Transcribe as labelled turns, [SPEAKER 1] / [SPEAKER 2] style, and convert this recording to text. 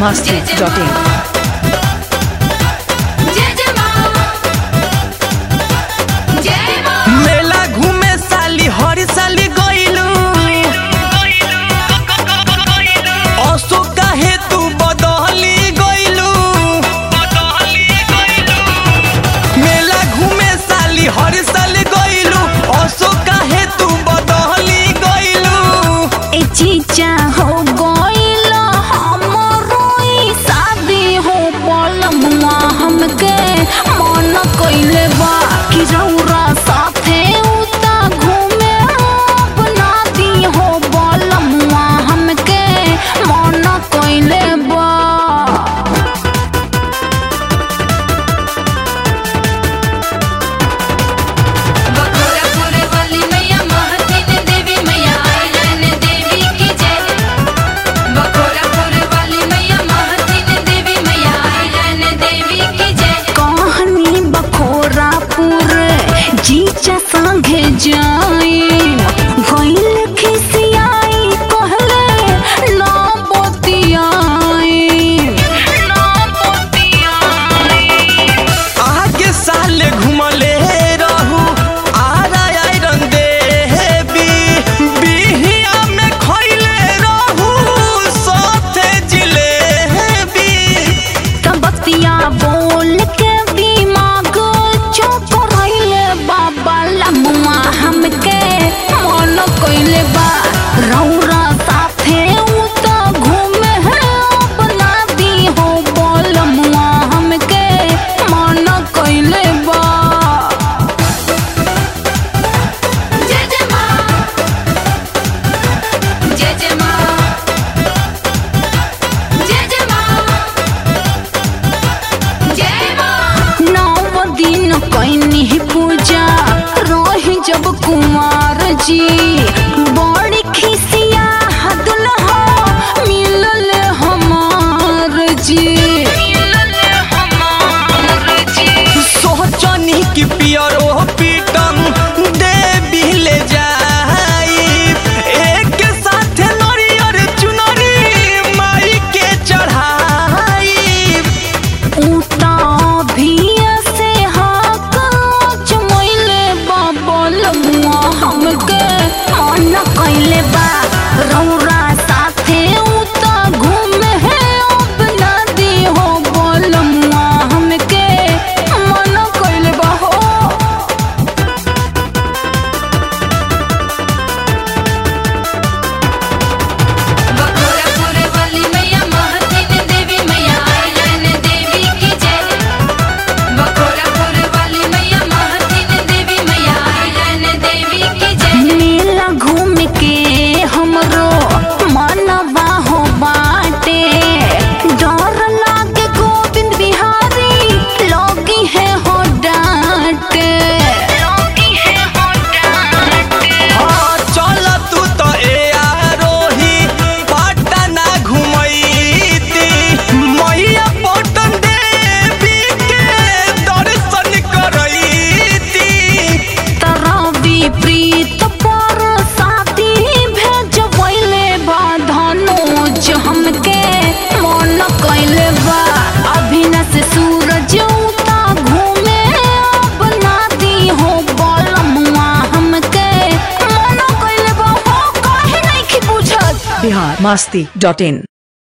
[SPEAKER 1] biharmasti.in
[SPEAKER 2] मेला घूमे साली हर साली गइलू असो काहे तू बदली गइलू मेला घूमे साली हर साली गइलू असो काहे तू बदली गइलू
[SPEAKER 3] ए चीचा हो गइल हमरो शादी हो पलमुआ हमके मन कइले बा कि रौरा साथे उता घूमे अपना दी हो पलमुआ हमके मन कइले बा जीचा संगे जाई गइल खिसियाई कहले ना बतियाई
[SPEAKER 2] आगे साले घुमले रहू आरा आयरन देवी बिहिया में खइले रहू साथे जिलेबी
[SPEAKER 3] बतिया बोल के दिमाग चौपरैले बाबा लमुआ हमके मन कइले बा रौरा साथे उता घूमे है अपना दी हो बोलमुआ हमके मन कइले बा दिन कइनी पूजा रही जब कुमार जी बड़ी खिसिया दुल्हा मिलल हमार जी
[SPEAKER 2] सोचनी की पियरो पीटन देवी ले जाई एक साथ नरियर चुनरी माई के चढ़ाई
[SPEAKER 3] उता भी हमके मन कइले बा रौरा साथे उता घूमे है अपना दी हो बोलमुआ हमके मन कइले बा हो प्रीत पर शादी भेजवैले बा धनोज हमके मन कइले बा अभिनस सूरज उता घूमे अपना दी हो बोलमुआ हमके मन कइले बा हो काहे नहीं बुझत
[SPEAKER 1] biharmasti.in